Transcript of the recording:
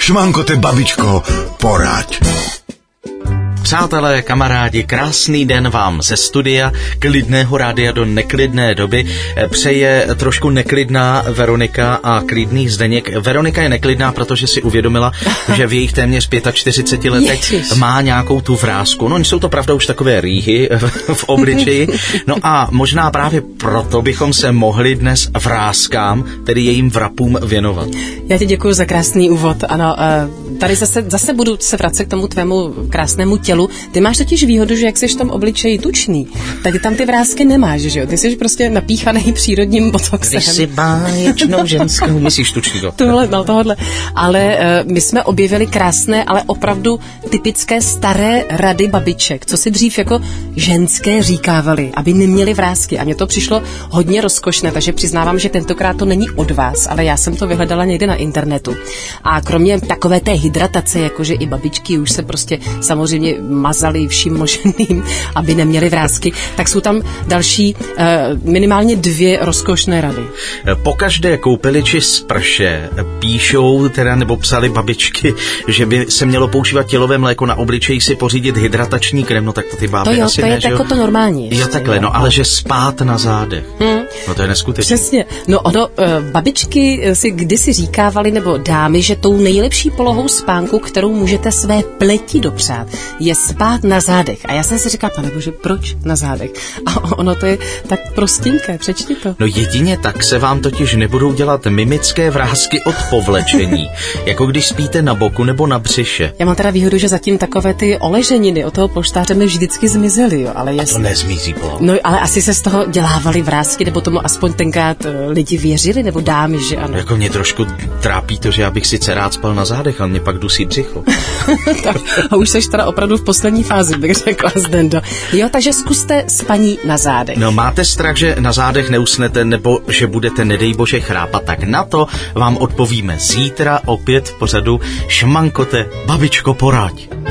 Šmankote, babičko, poraď. Přátelé, kamarádi, krásný den vám ze studia klidného rádia do neklidné doby. Přeje trošku neklidná Veronika a klidný Zdeněk. Veronika je neklidná, protože si uvědomila, že v jejich téměř 45 letech má nějakou tu vrásku. No, jsou to pravda už takové rýhy v obličeji. No a možná právě proto bychom se mohli dnes vrázkám, tedy jejím vrapům, věnovat. Já ti děkuji za krásný úvod. Ano, tady zase budu se vracet k tomu tvému krásnému tělu. Ty máš totiž výhodu, že jak jsi v tom obličeji tučný, tak tam ty vrásky nemáš, že jo? Ty jsi prostě napíchaný přírodním botoxem. Ty jsi báječnou ženskou, myslíš tučnýho. Tohle. Ale my jsme objevili krásné, ale opravdu typické staré rady babiček, co si dřív jako ženské říkávali, aby neměly vrásky. A mně to přišlo hodně rozkošné, takže přiznávám, že tentokrát to není od vás, ale já jsem to vyhledala někde na internetu. A kromě takové té hydratace, jakože i babičky už se prostě samozřejmě mazali vším možným, aby neměli vrásky, tak jsou tam další minimálně 2 rozkošné rady. Po každé koupeli či sprše píšou teda nebo psali babičky, že by se mělo používat tělové mléko, na obličeji si pořídit hydratační krém, no tak to ty báby asi ne, to je jako to normální. Jo, takhle, no ale že spát na zádech. No to je neskutečné. Přesně. No babičky si kdysi říkávaly, nebo dámy, že tou nejlepší polohou spánku, kterou můžete své pleti dopřát, je spát na zádech. A já jsem si říkala, pane bože, proč na zádech? A ono to je tak prostinké, přečti to. No jedině tak se vám totiž nebudou dělat mimické vrásky od povlečení, jako když spíte na boku nebo na břiše. Já mám teda výhodu, že zatím takové ty oleženiny od toho polštáře mi vždycky zmizely, jo, ale to nezmizí, po. No, ale asi se z toho dělávaly vrásky, nebo tomu aspoň tenkrát lidi věřili, nebo dámy, že ano. Jako mě trošku trápí to, že já bych sice rád spal na zádech, ale mě pak dusí břicho. Tak, a už seš teda opravdu v poslední fázi, bych řekla, Zdendo. Jo, takže zkuste spaní na zádech. No, máte strach, že na zádech neusnete, nebo že budete, nedej bože, chrápat, tak na to vám odpovíme zítra opět v pořadu Šmankote, babičko, poraď.